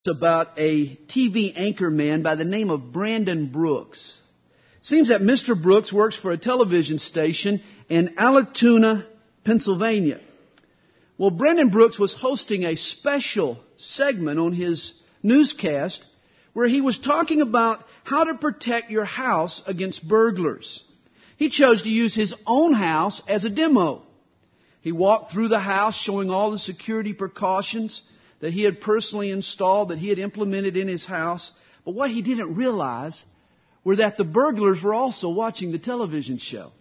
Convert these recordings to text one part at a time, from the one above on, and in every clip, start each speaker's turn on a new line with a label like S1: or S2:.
S1: About a TV anchorman by the name of Brandon Brooks. It seems that Mr. Brooks works for a television station in Altoona, Pennsylvania. Well, Brandon Brooks was hosting a special segment on his newscast where he was talking about how to protect your house against burglars. He chose to use his own house as a demo. He walked through the house showing all the security precautions that he had personally installed, that he had implemented in his house. But what he didn't realize were that the burglars were also watching the television show.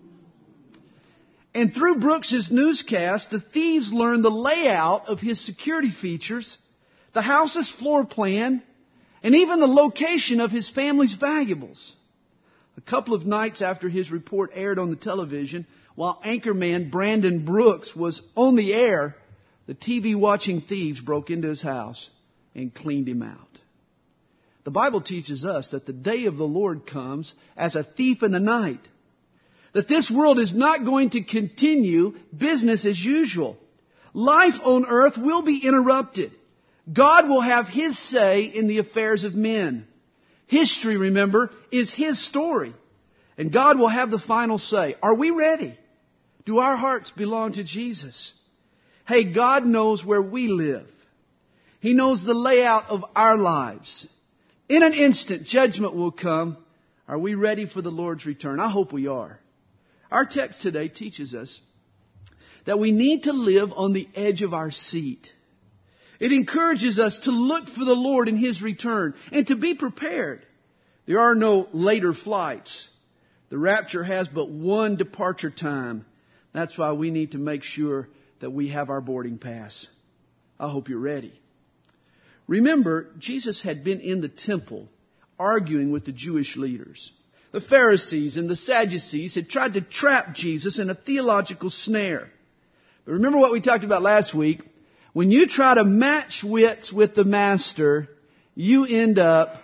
S1: And through Brooks' newscast, the thieves learned the layout of his security features, the house's floor plan, and even the location of his family's valuables. A couple of nights after his report aired on the television, while anchorman Brandon Brooks was on the air, the TV-watching thieves broke into his house and cleaned him out. The Bible teaches us that the day of the Lord comes as a thief in the night. That this world is not going to continue business as usual. Life on earth will be interrupted. God will have His say in the affairs of men. History, remember, is His story. And God will have the final say. Are we ready? Do our hearts belong to Jesus? Hey, God knows where we live. He knows the layout of our lives. In an instant, judgment will come. Are we ready for the Lord's return? I hope we are. Our text today teaches us that we need to live on the edge of our seat. It encourages us to look for the Lord in His return and to be prepared. There are no later flights. The rapture has but one departure time. That's why we need to make sure that we have our boarding pass. I hope you're ready. Remember, Jesus had been in the temple arguing with the Jewish leaders. The Pharisees and the Sadducees had tried to trap Jesus in a theological snare. But remember what we talked about last week? When you try to match wits with the master, you end up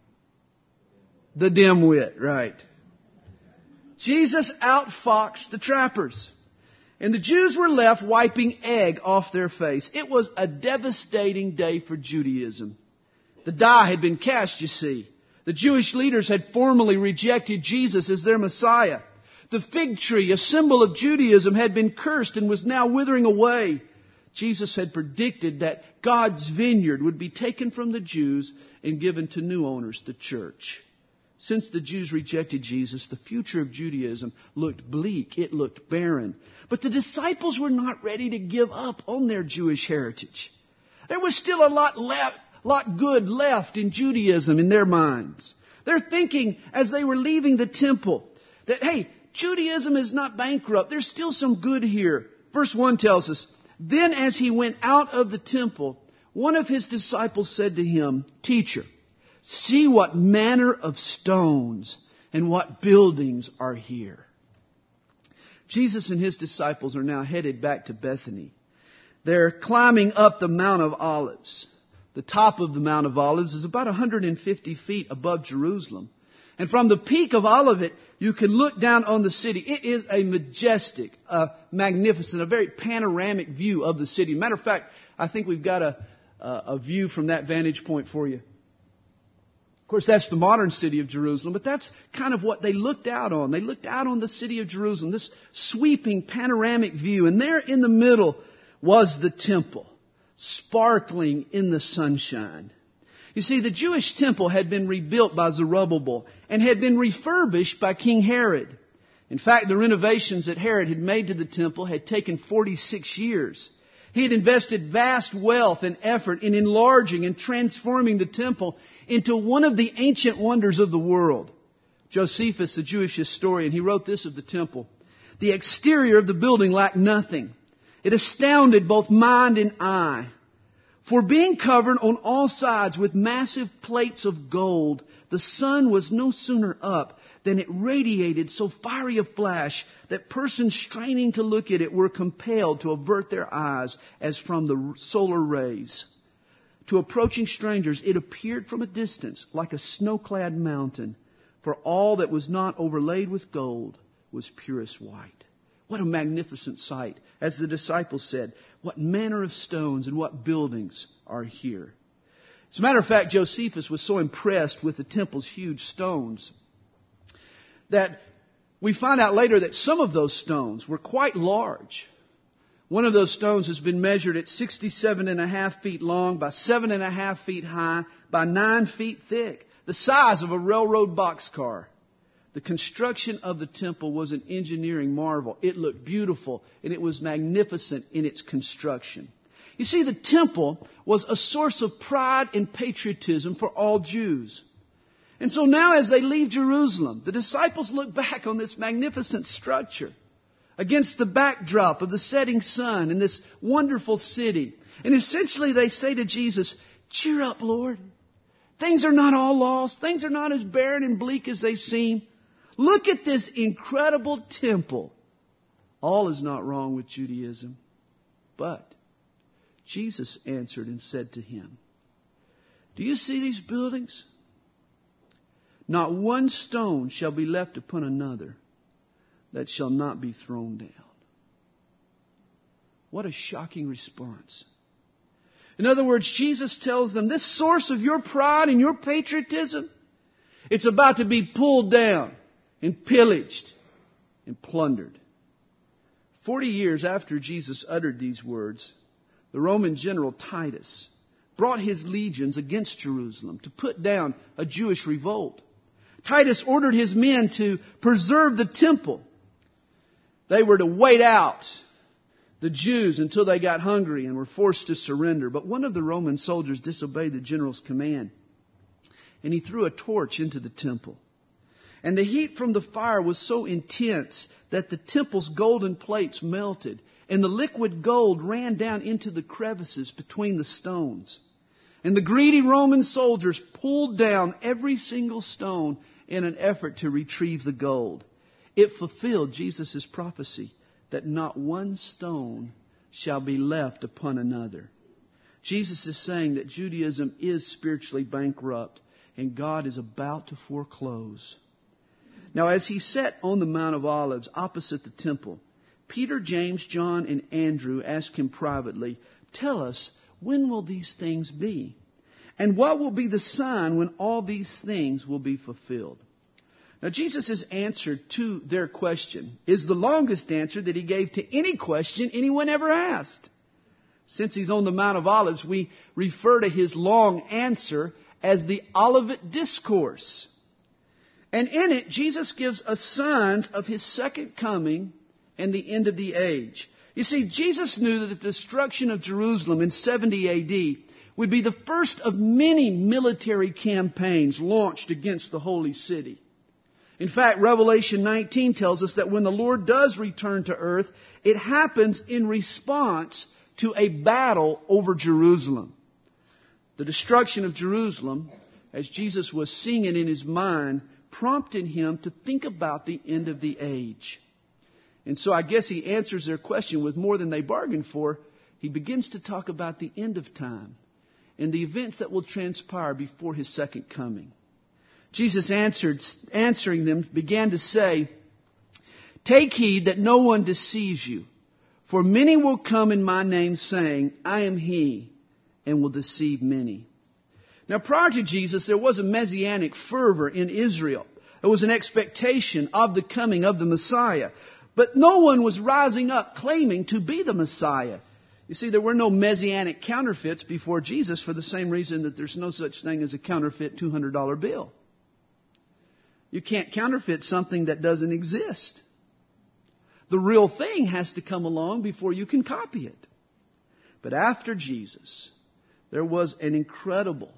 S1: the dimwit, right? Jesus outfoxed the trappers. And the Jews were left wiping egg off their face. It was a devastating day for Judaism. The die had been cast, you see. The Jewish leaders had formally rejected Jesus as their Messiah. The fig tree, a symbol of Judaism, had been cursed and was now withering away. Jesus had predicted that God's vineyard would be taken from the Jews and given to new owners, the church. Since the Jews rejected Jesus, the future of Judaism looked bleak. It looked barren. But the disciples were not ready to give up on their Jewish heritage. There was still a lot good left in Judaism in their minds. They're thinking as they were leaving the temple that, hey, Judaism is not bankrupt. There's still some good here. Verse 1 tells us, then as he went out of the temple, one of his disciples said to him, Teacher, see what manner of stones and what buildings are here. Jesus and His disciples are now headed back to Bethany. They're climbing up the Mount of Olives. The top of the Mount of Olives is about 150 feet above Jerusalem. And from the peak of Olivet, you can look down on the city. It is a majestic, magnificent, a very panoramic view of the city. Matter of fact, I think we've got a view from that vantage point for you. Of course, that's the modern city of Jerusalem, but that's kind of what they looked out on. They looked out on the city of Jerusalem, this sweeping panoramic view. And there in the middle was the temple, sparkling in the sunshine. You see, the Jewish temple had been rebuilt by Zerubbabel and had been refurbished by King Herod. In fact, the renovations that Herod had made to the temple had taken 46 years. He had invested vast wealth and effort in enlarging and transforming the temple into one of the ancient wonders of the world. Josephus, the Jewish historian, he wrote this of the temple. The exterior of the building lacked nothing. It astounded both mind and eye. For being covered on all sides with massive plates of gold, the sun was no sooner up than it radiated so fiery a flash that persons straining to look at it were compelled to avert their eyes as from the solar rays. To approaching strangers, it appeared from a distance like a snow-clad mountain, for all that was not overlaid with gold was purest white. What a magnificent sight. As the disciples said, what manner of stones and what buildings are here. As a matter of fact, Josephus was so impressed with the temple's huge stones that we find out later that some of those stones were quite large. One of those stones has been measured at 67.5 feet long by 7.5 feet high by 9 feet thick, the size of a railroad boxcar. The construction of the temple was an engineering marvel. It looked beautiful and it was magnificent in its construction. You see, the temple was a source of pride and patriotism for all Jews. And so now as they leave Jerusalem, the disciples look back on this magnificent structure against the backdrop of the setting sun in this wonderful city. And essentially they say to Jesus, cheer up, Lord. Things are not all lost. Things are not as barren and bleak as they seem. Look at this incredible temple. All is not wrong with Judaism. But Jesus answered and said to him, do you see these buildings? Not one stone shall be left upon another that shall not be thrown down. What a shocking response. In other words, Jesus tells them, this source of your pride and your patriotism, it's about to be pulled down and pillaged and plundered. 40 years after Jesus uttered these words, the Roman general Titus brought his legions against Jerusalem to put down a Jewish revolt. Titus ordered his men to preserve the temple. They were to wait out the Jews until they got hungry and were forced to surrender. But one of the Roman soldiers disobeyed the general's command, and he threw a torch into the temple. And the heat from the fire was so intense that the temple's golden plates melted, and the liquid gold ran down into the crevices between the stones. And the greedy Roman soldiers pulled down every single stone in an effort to retrieve the gold. It fulfilled Jesus' prophecy that not one stone shall be left upon another. Jesus is saying that Judaism is spiritually bankrupt and God is about to foreclose. Now, as he sat on the Mount of Olives opposite the temple, Peter, James, John, and Andrew asked him privately, tell us, when will these things be? And what will be the sign when all these things will be fulfilled? Now, Jesus' answer to their question is the longest answer that he gave to any question anyone ever asked. Since he's on the Mount of Olives, we refer to his long answer as the Olivet Discourse. And in it, Jesus gives us signs of his second coming and the end of the age. You see, Jesus knew that the destruction of Jerusalem in 70 A.D. would be the first of many military campaigns launched against the holy city. In fact, Revelation 19 tells us that when the Lord does return to earth, it happens in response to a battle over Jerusalem. The destruction of Jerusalem, as Jesus was seeing it in his mind, prompted him to think about the end of the age. And so I guess he answers their question with more than they bargained for. He begins to talk about the end of time and the events that will transpire before his second coming. Jesus answering them, began to say, take heed that no one deceives you, for many will come in my name saying, I am he, and will deceive many. Now, prior to Jesus, there was a messianic fervor in Israel. There was an expectation of the coming of the Messiah. But no one was rising up claiming to be the Messiah. You see, there were no messianic counterfeits before Jesus for the same reason that there's no such thing as a counterfeit $200 bill. You can't counterfeit something that doesn't exist. The real thing has to come along before you can copy it. But after Jesus, there was an incredible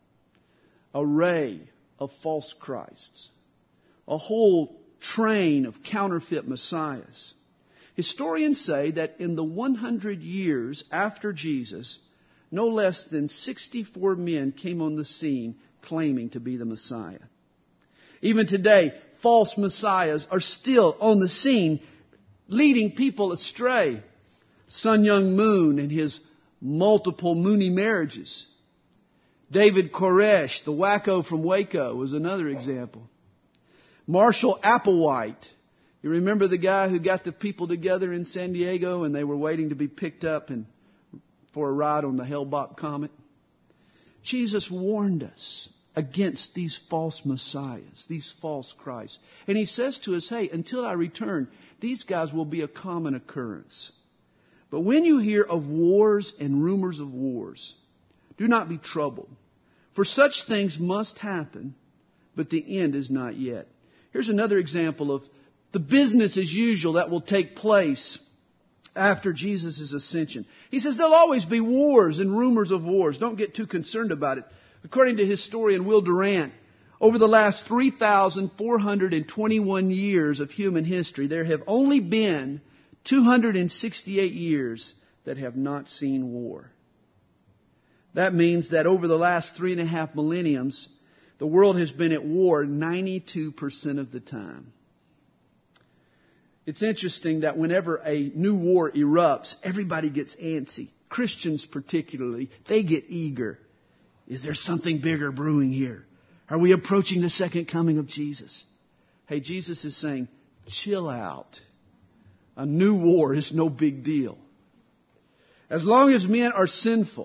S1: array of false Christs. A whole train of counterfeit messiahs. Historians say that in the 100 years after Jesus, no less than 64 men came on the scene claiming to be the Messiah. Even today, false messiahs are still on the scene, leading people astray. Sun Myung Moon and his multiple Mooney marriages. David Koresh, the wacko from Waco, was another example. Marshall Applewhite. You remember the guy who got the people together in San Diego and they were waiting to be picked up for a ride on the Hale-Bopp comet? Jesus warned us against these false messiahs, these false Christs. And He says to us, hey, until I return, these guys will be a common occurrence. But when you hear of wars and rumors of wars, do not be troubled. For such things must happen, but the end is not yet. Here's another example of the business as usual that will take place after Jesus' ascension. He says there'll always be wars and rumors of wars. Don't get too concerned about it. According to historian Will Durant, over the last 3,421 years of human history, there have only been 268 years that have not seen war. That means that over the last 3.5 millenniums, the world has been at war 92% of the time. It's interesting that whenever a new war erupts, everybody gets antsy. Christians particularly, they get eager. Is there something bigger brewing here? Are we approaching the second coming of Jesus? Hey, Jesus is saying, chill out. A new war is no big deal. As long as men are sinful,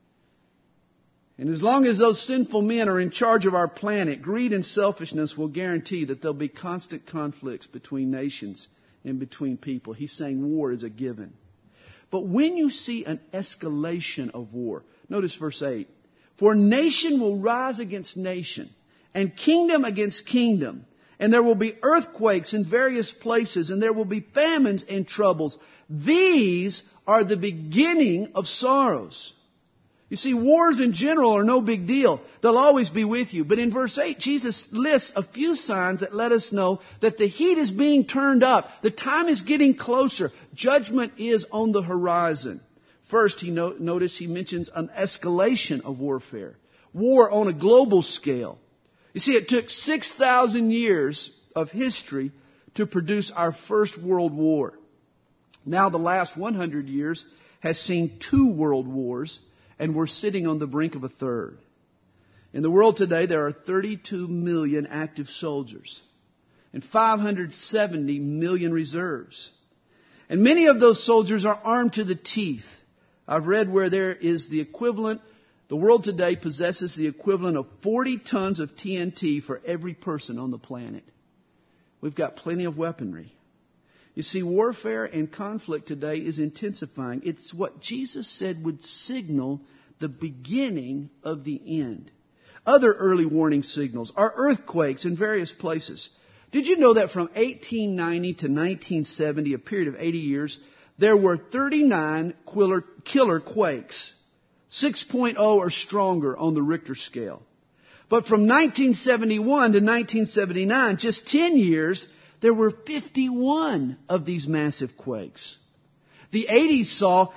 S1: and as long as those sinful men are in charge of our planet, greed and selfishness will guarantee that there'll be constant conflicts between nations and between people. He's saying war is a given. But when you see an escalation of war, notice verse 8. For nation will rise against nation, and kingdom against kingdom. And there will be earthquakes in various places, and there will be famines and troubles. These are the beginning of sorrows. You see, wars in general are no big deal. They'll always be with you. But in verse 8, Jesus lists a few signs that let us know that the heat is being turned up. The time is getting closer. Judgment is on the horizon. First, notice he mentions an escalation of warfare. War on a global scale. You see, it took 6,000 years of history to produce our first world war. Now the last 100 years has seen 2 world wars, and we're sitting on the brink of a third. In the world today, there are 32 million active soldiers and 570 million reserves. And many of those soldiers are armed to the teeth. I've read where there is the equivalent, the world today possesses the equivalent of 40 tons of TNT for every person on the planet. We've got plenty of weaponry. You see, warfare and conflict today is intensifying. It's what Jesus said would signal the beginning of the end. Other early warning signals are earthquakes in various places. Did you know that from 1890 to 1970, a period of 80 years, there were 39 killer quakes, 6.0 or stronger on the Richter scale. But from 1971 to 1979, just 10 years, there were 51 of these massive quakes. The 80s saw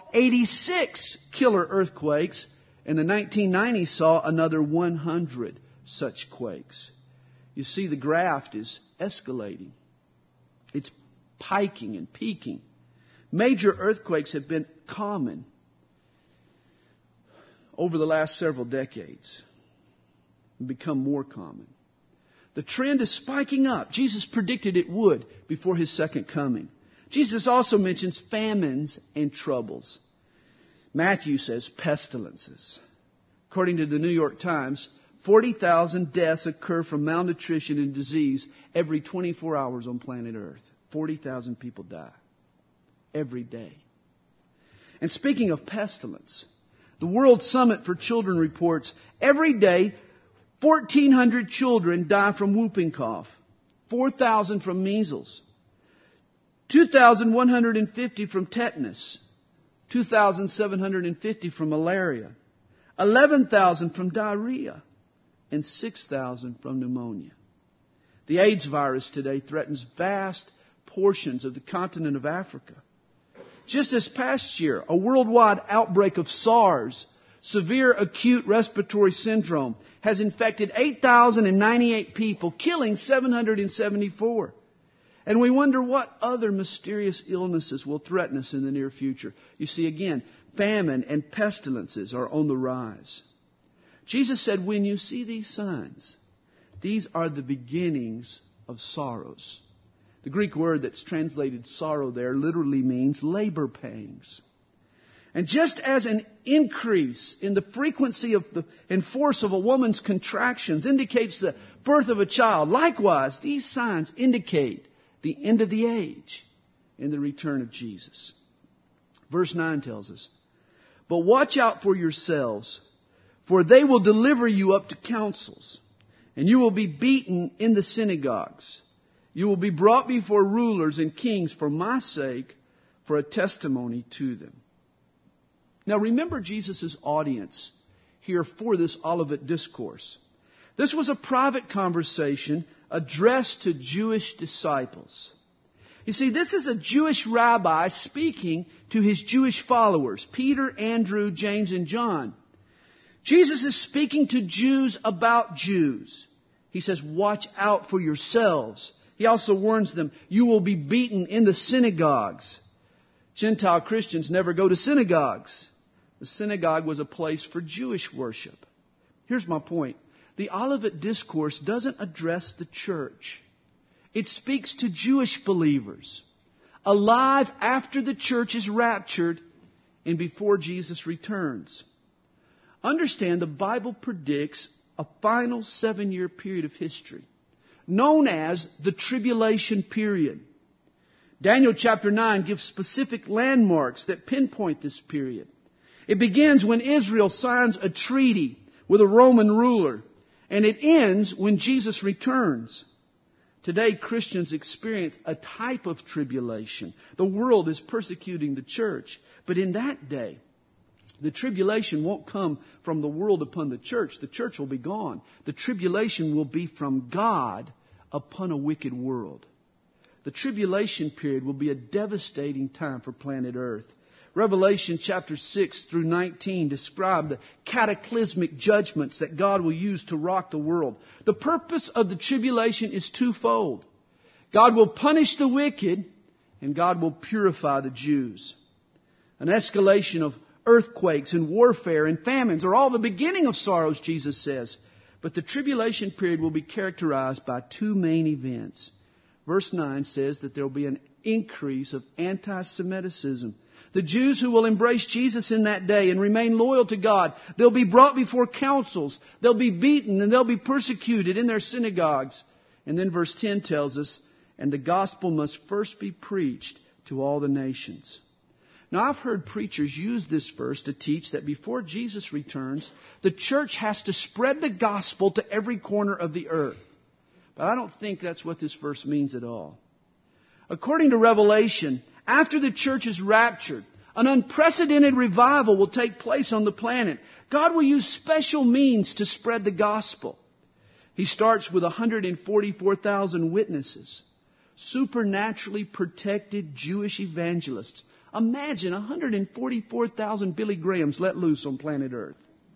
S1: 86 killer earthquakes, and the 1990s saw another 100 such quakes. You see, the graph is escalating. It's piking and peaking. Major earthquakes have been common over the last several decades and become more common. The trend is spiking up. Jesus predicted it would before His second coming. Jesus also mentions famines and troubles. Matthew says pestilences. According to the New York Times, 40,000 deaths occur from malnutrition and disease every 24 hours on planet Earth. 40,000 people die every day. And speaking of pestilence, the World Summit for Children reports every day 1,400 children die from whooping cough, 4,000 from measles, 2,150 from tetanus, 2,750 from malaria, 11,000 from diarrhea, and 6,000 from pneumonia. The AIDS virus today threatens vast portions of the continent of Africa. Just this past year, a worldwide outbreak of SARS, severe acute respiratory syndrome, has infected 8,098 people, killing 774. And we wonder what other mysterious illnesses will threaten us in the near future. You see, again, famine and pestilences are on the rise. Jesus said, when you see these signs, these are the beginnings of sorrows. The Greek word that's translated sorrow there literally means labor pangs. And just as an increase in the frequency and force of a woman's contractions indicates the birth of a child, likewise, these signs indicate the end of the age and the return of Jesus. Verse 9 tells us, "But watch out for yourselves, for they will deliver you up to councils, and you will be beaten in the synagogues. You will be brought before rulers and kings for my sake, for a testimony to them." Now remember Jesus' audience here for this Olivet Discourse. This was a private conversation addressed to Jewish disciples. You see, this is a Jewish rabbi speaking to his Jewish followers, Peter, Andrew, James, and John. Jesus is speaking to Jews about Jews. He says, watch out for yourselves. He also warns them, you will be beaten in the synagogues. Gentile Christians never go to synagogues. The synagogue was a place for Jewish worship. Here's my point. The Olivet Discourse doesn't address the church. It speaks to Jewish believers, alive after the church is raptured and before Jesus returns. Understand, the Bible predicts a final 7-year period of history, known as the tribulation period. Daniel chapter 9 gives specific landmarks that pinpoint this period. It begins when Israel signs a treaty with a Roman ruler, and it ends when Jesus returns. Today, Christians experience a type of tribulation. The world is persecuting the church. But in that day, the tribulation won't come from the world upon the church. The church will be gone. The tribulation will be from God upon a wicked world. The tribulation period will be a devastating time for planet Earth. Revelation chapter 6 through 19 describe the cataclysmic judgments that God will use to rock the world. The purpose of the tribulation is twofold. God will punish the wicked, and God will purify the Jews. An escalation of earthquakes and warfare and famines are all the beginning of sorrows, Jesus says. But the tribulation period will be characterized by two main events. Verse 9 says that there will be an increase of anti-Semitism. The Jews who will embrace Jesus in that day and remain loyal to God, they'll be brought before councils. They'll be beaten and they'll be persecuted in their synagogues. And then verse 10 tells us, and the gospel must first be preached to all the nations. Now, I've heard preachers use this verse to teach that before Jesus returns, the church has to spread the gospel to every corner of the earth. But I don't think that's what this verse means at all. According to Revelation, after the church is raptured, an unprecedented revival will take place on the planet. God will use special means to spread the gospel. He starts with 144,000 witnesses, supernaturally protected Jewish evangelists. Imagine 144,000 Billy Grahams let loose on planet Earth.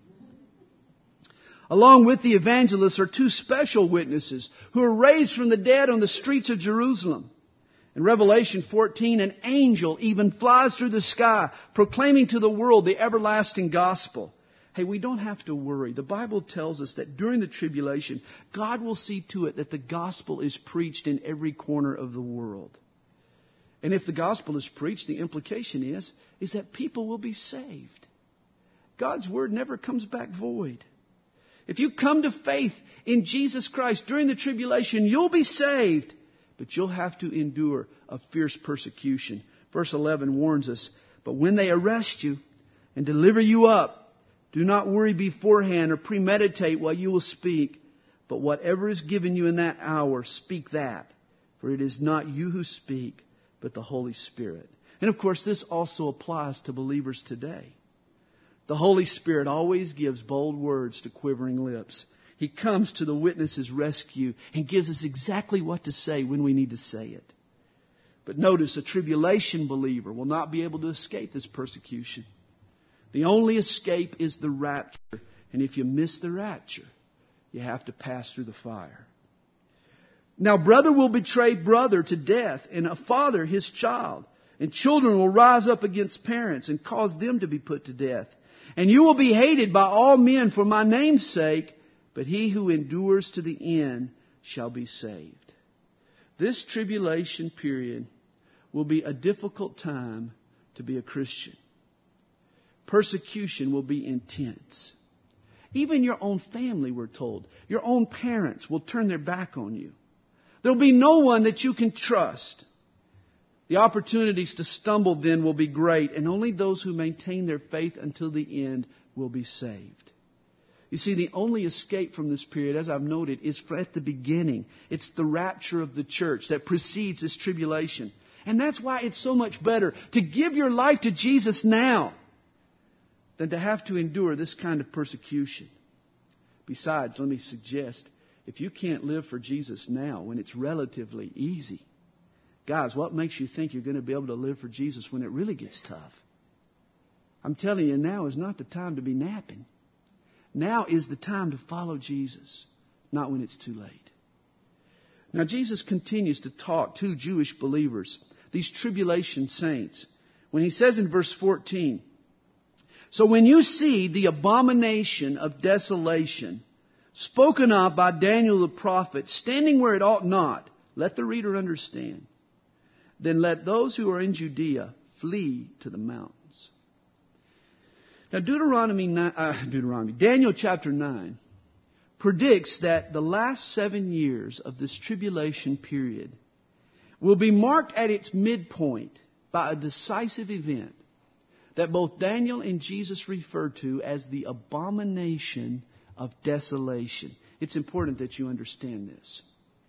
S1: Along with the evangelists are two special witnesses who are raised from the dead on the streets of Jerusalem. In Revelation 14, an angel even flies through the sky, proclaiming to the world the everlasting gospel. Hey, we don't have to worry. The Bible tells us that during the tribulation, God will see to it that the gospel is preached in every corner of the world. And if the gospel is preached, the implication is that people will be saved. God's word never comes back void. If you come to faith in Jesus Christ during the tribulation, you'll be saved. But you'll have to endure a fierce persecution. Verse 11 warns us, but when they arrest you and deliver you up, do not worry beforehand or premeditate what you will speak. But whatever is given you in that hour, speak that. For it is not you who speak, but the Holy Spirit. And of course, this also applies to believers today. The Holy Spirit always gives bold words to quivering lips. He comes to the witness's rescue and gives us exactly what to say when we need to say it. But notice, a tribulation believer will not be able to escape this persecution. The only escape is the rapture. And if you miss the rapture, you have to pass through the fire. Now, brother will betray brother to death, and a father his child. And children will rise up against parents and cause them to be put to death. And you will be hated by all men for my name's sake, but he who endures to the end shall be saved. This tribulation period will be a difficult time to be a Christian. Persecution will be intense. Even your own family, we're told, your own parents will turn their back on you. There'll be no one that you can trust. The opportunities to stumble then will be great, and only those who maintain their faith until the end will be saved. You see, the only escape from this period, as I've noted, is at the beginning. It's the rapture of the church that precedes this tribulation. And that's why it's so much better to give your life to Jesus now than to have to endure this kind of persecution. Besides, let me suggest, if you can't live for Jesus now when it's relatively easy, guys, what makes you think you're going to be able to live for Jesus when it really gets tough? I'm telling you, now is not the time to be napping. Now is the time to follow Jesus, not when it's too late. Now, Jesus continues to talk to Jewish believers, these tribulation saints, when he says in verse 14, "So when you see the abomination of desolation spoken of by Daniel the prophet standing where it ought not, let the reader understand. Then let those who are in Judea flee to the mountains." Now, Daniel chapter 9 predicts that the last 7 years of this tribulation period will be marked at its midpoint by a decisive event that both Daniel and Jesus refer to as the abomination of desolation. It's important that you understand this.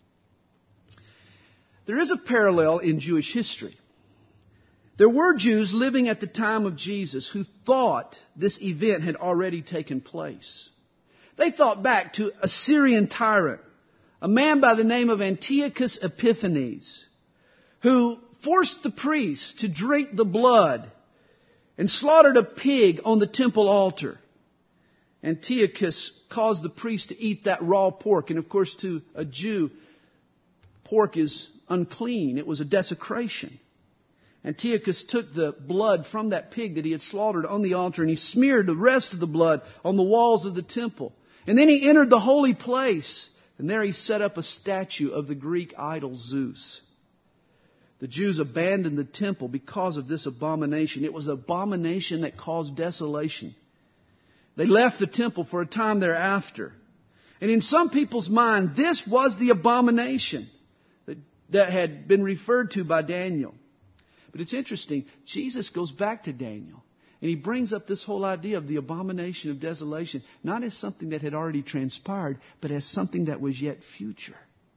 S1: There is a parallel in Jewish history. There were Jews living at the time of Jesus who thought this event had already taken place. They thought back to a Syrian tyrant, a man by the name of Antiochus Epiphanes, who forced the priests to drink the blood and slaughtered a pig on the temple altar. Antiochus caused the priests to eat that raw pork. And of course, to a Jew, pork is unclean. It was a desecration. Antiochus took the blood from that pig that he had slaughtered on the altar and he smeared the rest of the blood on the walls of the temple. And then he entered the holy place and there he set up a statue of the Greek idol Zeus. The Jews abandoned the temple because of this abomination. It was an abomination that caused desolation. They left the temple for a time thereafter. And in some people's mind, this was the abomination that had been referred to by Daniel. But it's interesting, Jesus goes back to Daniel and he brings up this whole idea of the abomination of desolation, not as something that had already transpired, but as something that was yet future.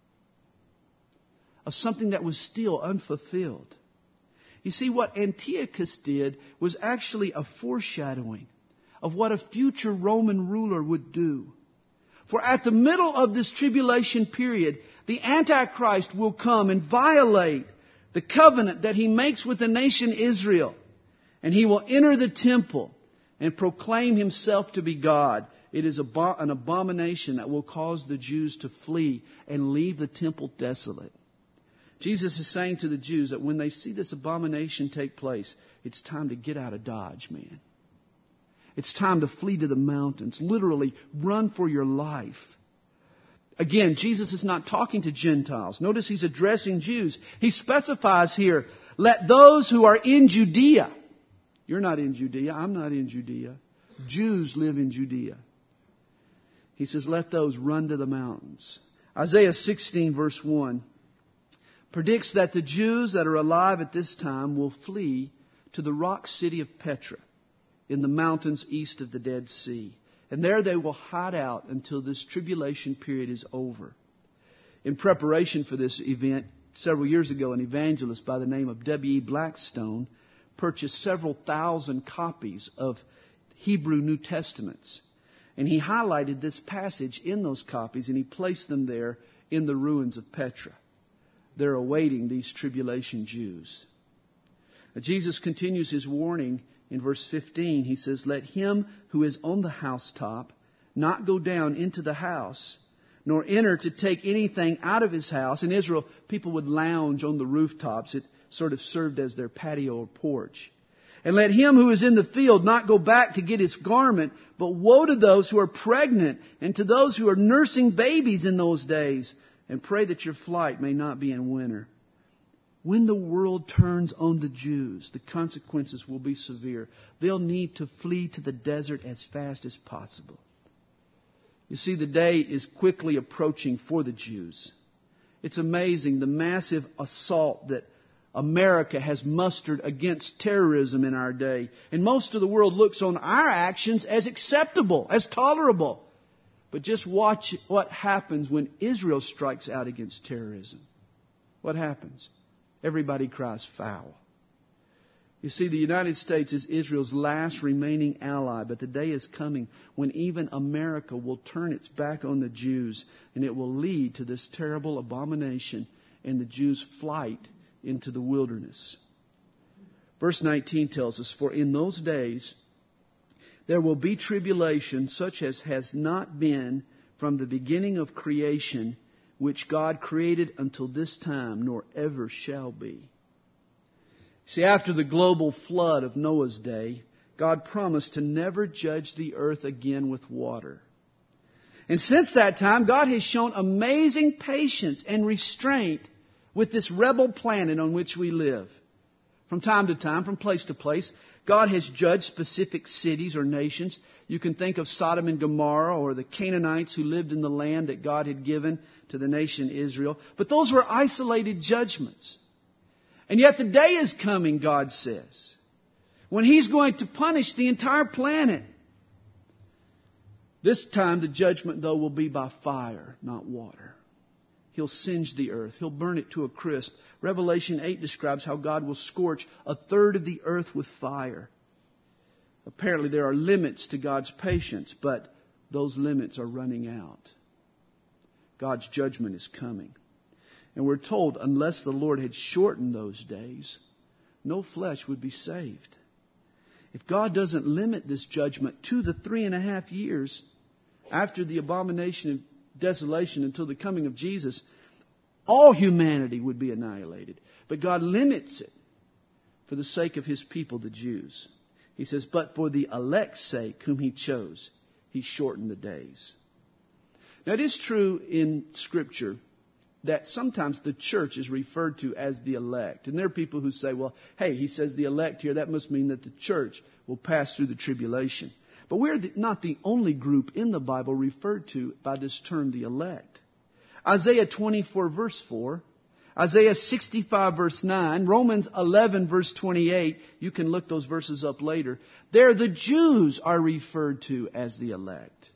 S1: Of something that was still unfulfilled. You see, what Antiochus did was actually a foreshadowing of what a future Roman ruler would do. For at the middle of this tribulation period, the Antichrist will come and violate the covenant that he makes with the nation Israel. And he will enter the temple and proclaim himself to be God. It is an abomination that will cause the Jews to flee and leave the temple desolate. Jesus is saying to the Jews that when they see this abomination take place, it's time to get out of Dodge, man. It's time to flee to the mountains. Literally, run for your life. Again, Jesus is not talking to Gentiles. Notice he's addressing Jews. He specifies here, let those who are in Judea. You're not in Judea. I'm not in Judea. Jews live in Judea. He says, let those run to the mountains. Isaiah 16 verse 1 predicts that the Jews that are alive at this time will flee to the rock city of Petra in the mountains east of the Dead Sea. And there they will hide out until this tribulation period is over. In preparation for this event, several years ago, an evangelist by the name of W.E. Blackstone purchased several thousand copies of Hebrew New Testaments. And he highlighted this passage in those copies and he placed them there in the ruins of Petra. They're awaiting these tribulation Jews. Now, Jesus continues his warning in verse 15. He says, let him who is on the housetop not go down into the house, nor enter to take anything out of his house. In Israel, people would lounge on the rooftops. It sort of served as their patio or porch. And let him who is in the field not go back to get his garment, but woe to those who are pregnant and to those who are nursing babies in those days. And pray that your flight may not be in winter. when the world turns on the Jews, the consequences will be severe. They'll need to flee to the desert as fast as possible. You see, the day is quickly approaching for the Jews. It's amazing the massive assault that America has mustered against terrorism in our day. And most of the world looks on our actions as acceptable, as tolerable. But just watch what happens when Israel strikes out against terrorism. What happens? Everybody cries foul. You see, the United States is Israel's last remaining ally, but the day is coming when even America will turn its back on the Jews, and it will lead to this terrible abomination and the Jews' flight into the wilderness. Verse 19 tells us, "For in those days there will be tribulation such as has not been from the beginning of creation, which God created until this time, nor ever shall be." See, after the global flood of Noah's day, God promised to never judge the earth again with water. And since that time, God has shown amazing patience and restraint with this rebel planet on which we live. From time to time, from place to place, God has judged specific cities or nations. You can think of Sodom and Gomorrah or the Canaanites who lived in the land that God had given to the nation Israel. But those were isolated judgments. And yet the day is coming, God says, when He's going to punish the entire planet. This time the judgment, though, will be by fire, not water. He'll singe the earth. He'll burn it to a crisp. Revelation 8 describes how God will scorch a third of the earth with fire. Apparently there are limits to God's patience, but those limits are running out. God's judgment is coming. And we're told, unless the Lord had shortened those days, no flesh would be saved. If God doesn't limit this judgment to the 3.5 years after the abomination of desolation until the coming of Jesus, all humanity would be annihilated. But God limits it for the sake of His people, the Jews. He says, "But for the elect's sake, whom He chose, He shortened the days." Now it is true in Scripture that sometimes the church is referred to as the elect. And there are people who say, well, hey, He says the elect here. That must mean that the church will pass through the tribulation. But we're not the only group in the Bible referred to by this term, the elect. Isaiah 24 verse 4, Isaiah 65 verse 9, Romans 11 verse 28, you can look those verses up later. There the Jews are referred to as the elect.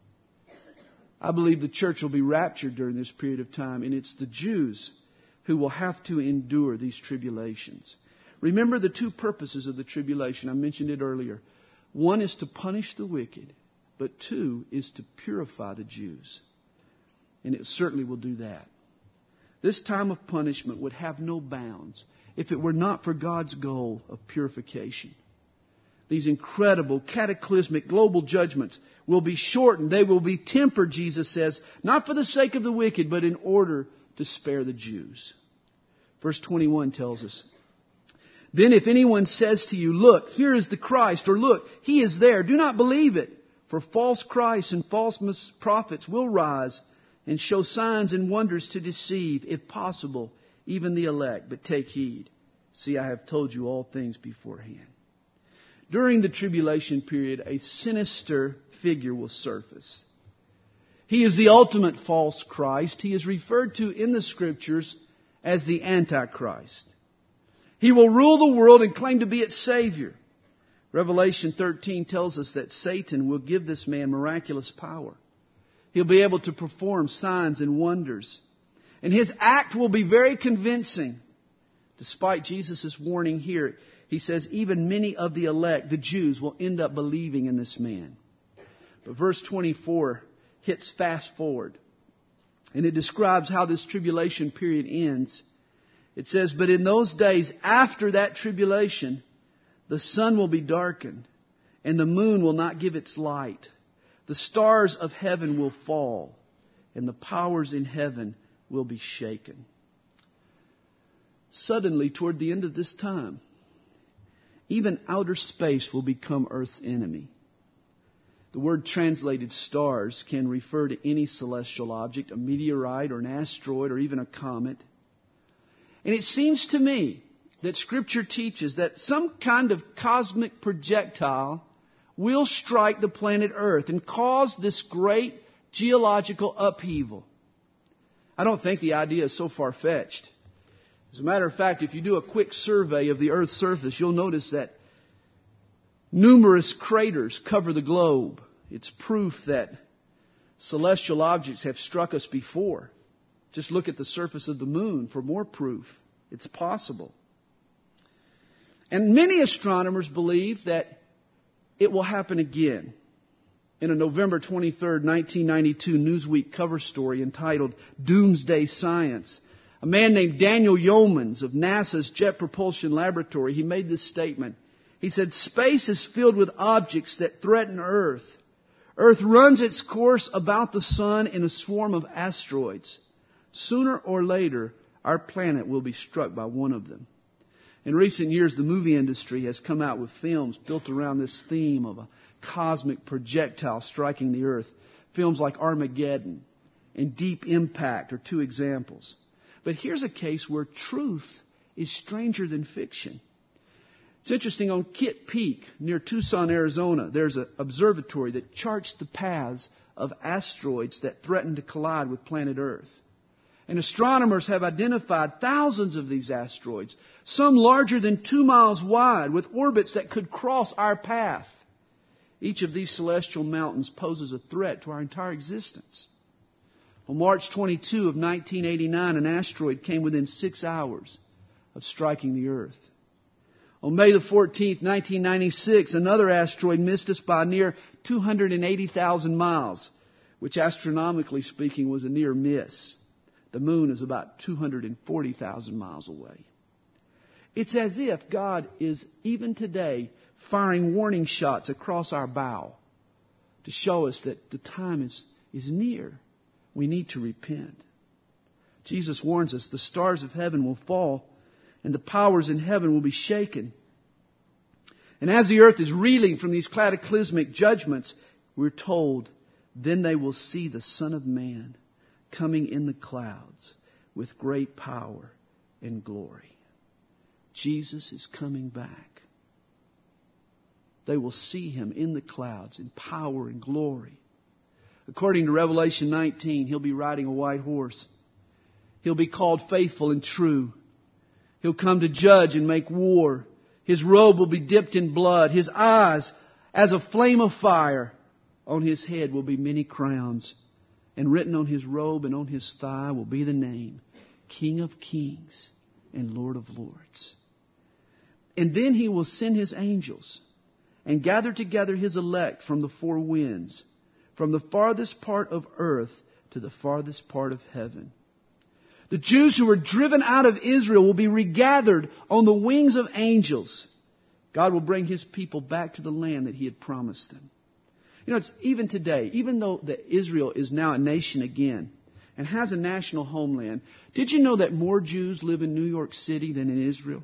S1: I believe the church will be raptured during this period of time, and it's the Jews who will have to endure these tribulations. Remember the two purposes of the tribulation. I mentioned it earlier. One is to punish the wicked, but two is to purify the Jews. And it certainly will do that. This time of punishment would have no bounds if it were not for God's goal of purification. These incredible, cataclysmic, global judgments will be shortened. They will be tempered, Jesus says, not for the sake of the wicked, but in order to spare the Jews. Verse 21 tells us, "Then if anyone says to you, 'Look, here is the Christ,' or 'Look, He is there,' do not believe it. For false Christs and false prophets will rise and show signs and wonders to deceive, if possible, even the elect. But take heed. See, I have told you all things beforehand." During the tribulation period, a sinister figure will surface. He is the ultimate false Christ. He is referred to in the Scriptures as the Antichrist. He will rule the world and claim to be its Savior. Revelation 13 tells us that Satan will give this man miraculous power. He'll be able to perform signs and wonders. And his act will be very convincing. Despite Jesus' warning here, He says even many of the elect, the Jews, will end up believing in this man. But verse 24 hits fast forward. And it describes how this tribulation period ends. It says, "But in those days after that tribulation, the sun will be darkened, and the moon will not give its light. The stars of heaven will fall, and the powers in heaven will be shaken." Suddenly, toward the end of this time, even outer space will become Earth's enemy. The word translated stars can refer to any celestial object, a meteorite or an asteroid or even a comet. And it seems to me that Scripture teaches that some kind of cosmic projectile will strike the planet Earth and cause this great geological upheaval. I don't think the idea is so far-fetched. As a matter of fact, if you do a quick survey of the Earth's surface, you'll notice that numerous craters cover the globe. It's proof that celestial objects have struck us before. Just look at the surface of the moon for more proof. It's possible. And many astronomers believe that it will happen again. In a November 23rd, 1992 Newsweek cover story entitled Doomsday Science, a man named Daniel Yeomans of NASA's Jet Propulsion Laboratory, he made this statement. He said, "Space is filled with objects that threaten Earth. Earth runs its course about the sun in a swarm of asteroids. Sooner or later, our planet will be struck by one of them." In recent years, the movie industry has come out with films built around this theme of a cosmic projectile striking the Earth. Films like Armageddon and Deep Impact are two examples. But here's a case where truth is stranger than fiction. It's interesting, on Kitt Peak near Tucson, Arizona, there's an observatory that charts the paths of asteroids that threaten to collide with planet Earth. And astronomers have identified thousands of these asteroids, some larger than 2 miles wide, with orbits that could cross our path. Each of these celestial mountains poses a threat to our entire existence. On March 22 of 1989, an asteroid came within 6 hours of striking the Earth. On May the 14th, 1996, another asteroid missed us by near 280,000 miles, which astronomically speaking was a near miss. The moon is about 240,000 miles away. It's as if God is, even today, firing warning shots across our bow to show us that the time is near. We need to repent. Jesus warns us the stars of heaven will fall and the powers in heaven will be shaken. And as the earth is reeling from these cataclysmic judgments, we're told, then they will see the Son of Man coming in the clouds with great power and glory. Jesus is coming back. They will see Him in the clouds in power and glory. According to Revelation 19, He'll be riding a white horse. He'll be called faithful and true. He'll come to judge and make war. His robe will be dipped in blood. His eyes as a flame of fire. On His head will be many crowns. And written on His robe and on His thigh will be the name, King of Kings and Lord of Lords. And then He will send His angels and gather together His elect from the four winds, from the farthest part of earth to the farthest part of heaven. The Jews who were driven out of Israel will be regathered on the wings of angels. God will bring His people back to the land that He had promised them. You know, it's even today, even though that Israel is now a nation again and has a national homeland, did you know that more Jews live in New York City than in Israel?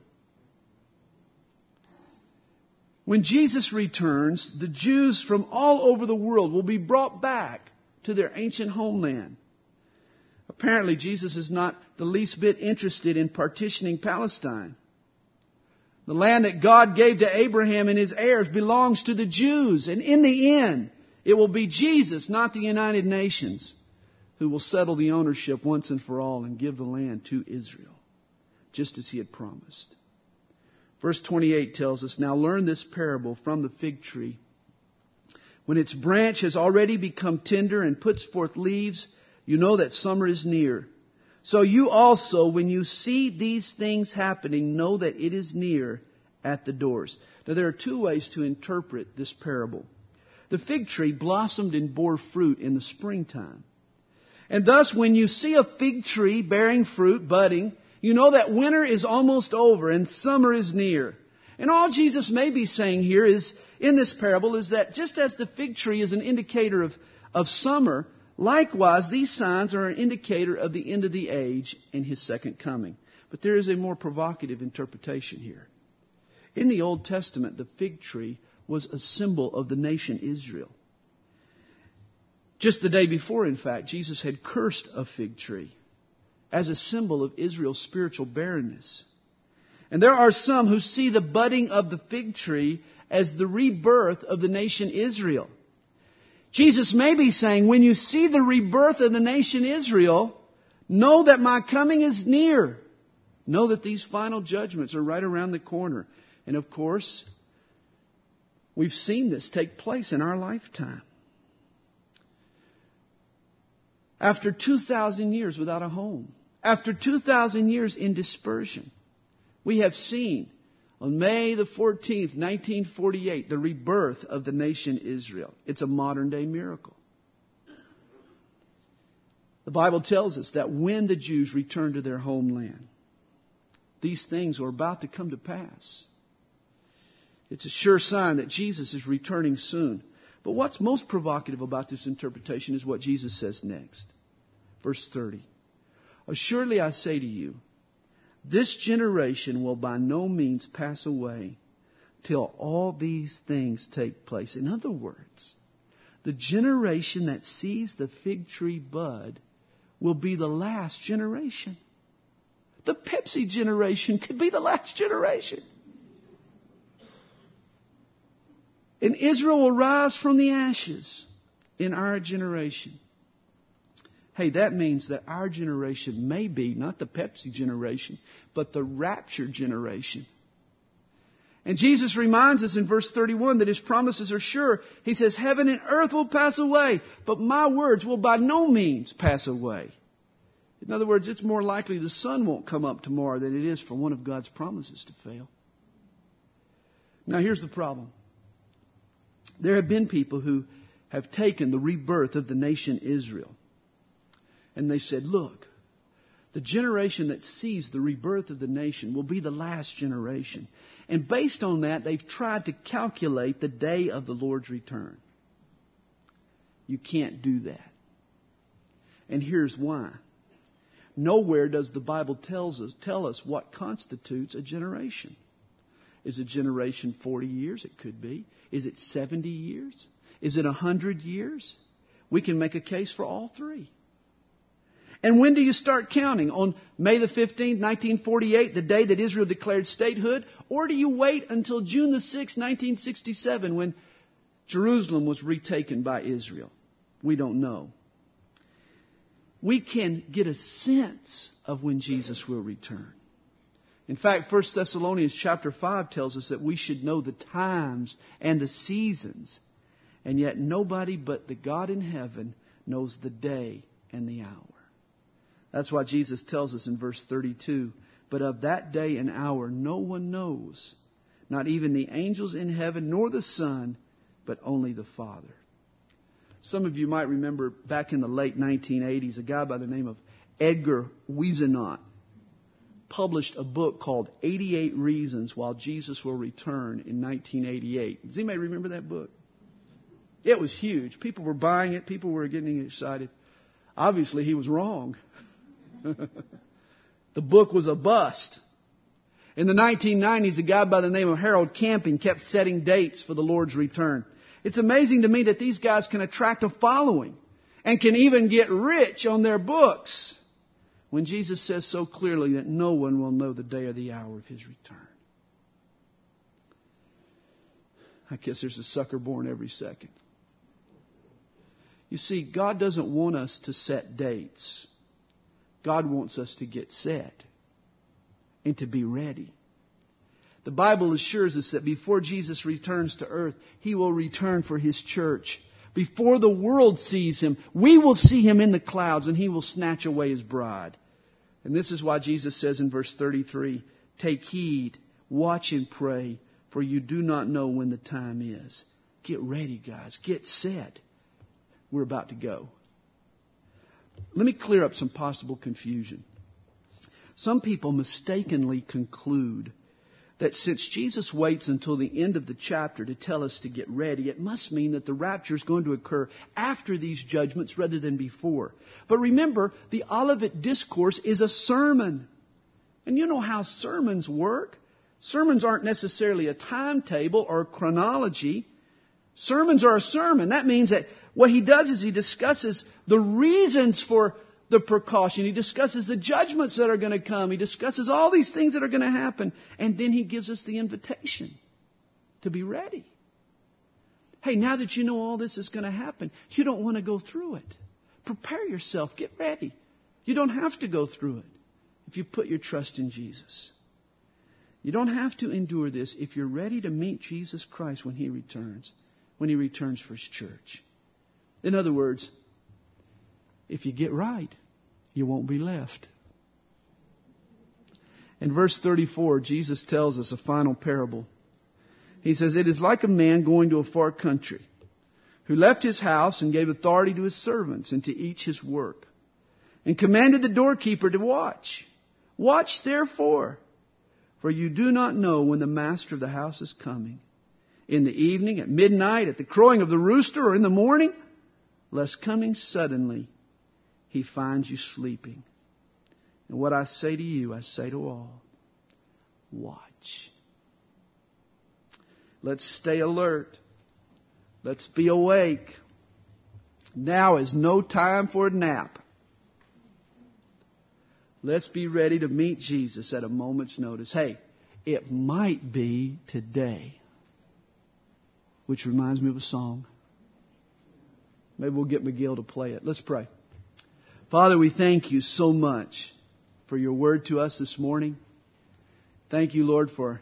S1: When Jesus returns, the Jews from all over the world will be brought back to their ancient homeland. Apparently, Jesus is not the least bit interested in partitioning Palestine. The land that God gave to Abraham and his heirs belongs to the Jews. And in the end, it will be Jesus, not the United Nations, who will settle the ownership once and for all and give the land to Israel, just as He had promised. Verse 28 tells us, now learn this parable from the fig tree. When its branch has already become tender and puts forth leaves, you know that summer is near. So you also, when you see these things happening, know that it is near at the doors. Now there are two ways to interpret this parable. The fig tree blossomed and bore fruit in the springtime. And thus, when you see a fig tree bearing fruit, budding, you know that winter is almost over and summer is near. And all Jesus may be saying here is, in this parable, is that just as the fig tree is an indicator of summer, likewise, these signs are an indicator of the end of the age and His second coming. But there is a more provocative interpretation here. In the Old Testament, the fig tree was a symbol of the nation Israel. Just the day before, in fact, Jesus had cursed a fig tree as a symbol of Israel's spiritual barrenness. And there are some who see the budding of the fig tree as the rebirth of the nation Israel. Jesus may be saying, when you see the rebirth of the nation Israel, know that my coming is near. Know that these final judgments are right around the corner. And of course, we've seen this take place in our lifetime. After 2,000 years without a home, after 2,000 years in dispersion, we have seen on May the 14th, 1948, the rebirth of the nation Israel. It's a modern day miracle. The Bible tells us that when the Jews return to their homeland, these things are about to come to pass. It's a sure sign that Jesus is returning soon. But what's most provocative about this interpretation is what Jesus says next. Verse 30. Assuredly I say to you, this generation will by no means pass away till all these things take place. In other words, the generation that sees the fig tree bud will be the last generation. The Pepsi generation could be the last generation. And Israel will rise from the ashes in our generation. Hey, that means that our generation may be not the Pepsi generation, but the rapture generation. And Jesus reminds us in verse 31 that His promises are sure. He says, heaven and earth will pass away, but my words will by no means pass away. In other words, it's more likely the sun won't come up tomorrow than it is for one of God's promises to fail. Now here's the problem. There have been people who have taken the rebirth of the nation Israel, and they said, look, the generation that sees the rebirth of the nation will be the last generation. And based on that, they've tried to calculate the day of the Lord's return. You can't do that. And here's why. Nowhere does the Bible tell us what constitutes a generation. Is a generation 40 years? It could be. Is it 70 years? Is it 100 years? We can make a case for all three. And when do you start counting? On May the 15th, 1948, the day that Israel declared statehood? Or do you wait until June the 6th, 1967, when Jerusalem was retaken by Israel? We don't know. We can get a sense of when Jesus will return. In fact, 1 Thessalonians chapter 5 tells us that we should know the times and the seasons. And yet nobody but the God in heaven knows the day and the hour. That's why Jesus tells us in verse 32, but of that day and hour no one knows, not even the angels in heaven nor the Son, but only the Father. Some of you might remember back in the late 1980s, a guy by the name of Edgar Whisenant published a book called 88 Reasons Why Jesus Will Return in 1988. Does anybody remember that book? It was huge. People were buying it. People were getting excited. Obviously, he was wrong. The book was a bust. In the 1990s, a guy by the name of Harold Camping kept setting dates for the Lord's return. It's amazing to me that these guys can attract a following and can even get rich on their books when Jesus says so clearly that no one will know the day or the hour of His return. I guess there's a sucker born every second. You see, God doesn't want us to set dates. God wants us to get set and to be ready. The Bible assures us that before Jesus returns to earth, He will return for His church. Before the world sees Him, we will see Him in the clouds and He will snatch away His bride. And this is why Jesus says in verse 33, take heed, watch and pray, for you do not know when the time is. Get ready, guys. Get set. We're about to go. Let me clear up some possible confusion. Some people mistakenly conclude that since Jesus waits until the end of the chapter to tell us to get ready, it must mean that the rapture is going to occur after these judgments rather than before. But remember, the Olivet Discourse is a sermon. And you know how sermons work. Sermons aren't necessarily a timetable or a chronology. Sermons are a sermon. That means that what he does is he discusses the reasons for the precaution. He discusses the judgments that are going to come. He discusses all these things that are going to happen. And then He gives us the invitation to be ready. Hey, now that you know all this is going to happen, you don't want to go through it. Prepare yourself. Get ready. You don't have to go through it if you put your trust in Jesus. You don't have to endure this if you're ready to meet Jesus Christ when He returns for His church. In other words, if you get right, you won't be left. In verse 34, Jesus tells us a final parable. He says, "It is like a man going to a far country, who left his house and gave authority to his servants and to each his work, and commanded the doorkeeper to watch. Watch therefore, for you do not know when the master of the house is coming, in the evening, at midnight, at the crowing of the rooster, or in the morning, lest coming suddenly He finds you sleeping. And what I say to you, I say to all, watch." Let's stay alert. Let's be awake. Now is no time for a nap. Let's be ready to meet Jesus at a moment's notice. Hey, it might be today. Which reminds me of a song. Maybe we'll get McGill to play it. Let's pray. Father, we thank You so much for Your word to us this morning. Thank You, Lord, for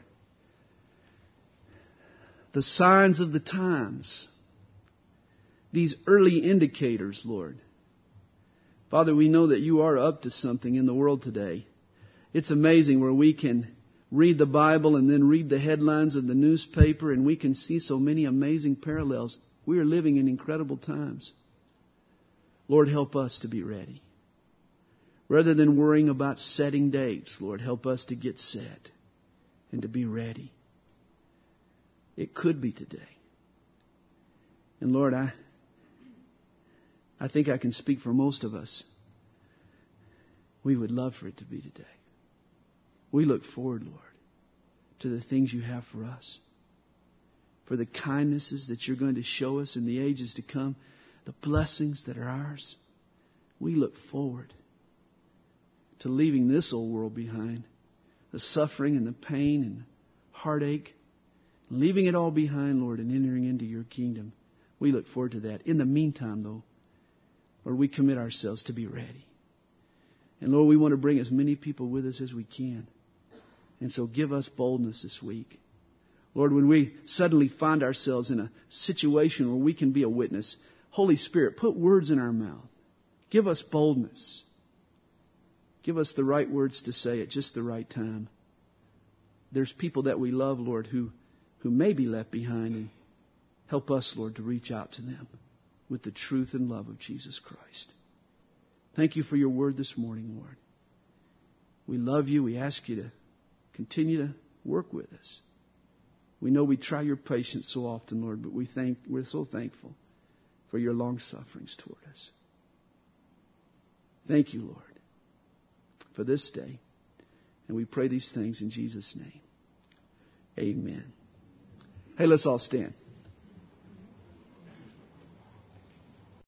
S1: the signs of the times. These early indicators, Lord. Father, we know that You are up to something in the world today. It's amazing where we can read the Bible and then read the headlines of the newspaper and we can see so many amazing parallels. We are living in incredible times. Lord, help us to be ready. Rather than worrying about setting dates, Lord, help us to get set and to be ready. It could be today. And Lord, I think I can speak for most of us. We would love for it to be today. We look forward, Lord, to the things You have for us. For the kindnesses that You're going to show us in the ages to come. The blessings that are ours. We look forward to leaving this old world behind. The suffering and the pain and heartache. Leaving it all behind, Lord, and entering into Your kingdom. We look forward to that. In the meantime, though, Lord, we commit ourselves to be ready. And Lord, we want to bring as many people with us as we can. And so give us boldness this week. Lord, when we suddenly find ourselves in a situation where we can be a witness, Holy Spirit, put words in our mouth. Give us boldness. Give us the right words to say at just the right time. There's people that we love, Lord, who may be left behind. And help us, Lord, to reach out to them with the truth and love of Jesus Christ. Thank You for Your word this morning, Lord. We love You. We ask You to continue to work with us. We know we try Your patience so often, Lord, but we're so thankful for Your long sufferings toward us. Thank You, Lord, for this day. And we pray these things in Jesus' name. Amen. Hey, let's all stand.